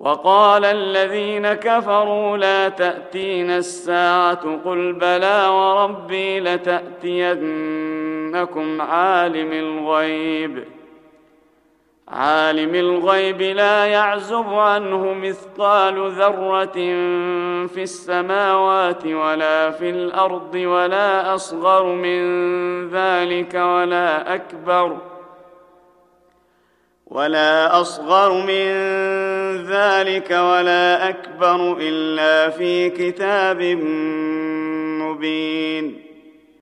وقال الذين كفروا لا تأتينا الساعة قل بلى وربي لتأتينكم عالم الغيب لا يعزب عنه مثقال ذرة في السماوات ولا في الأرض ولا أصغر من ذلك ولا أكبر إلا في كتاب مبين.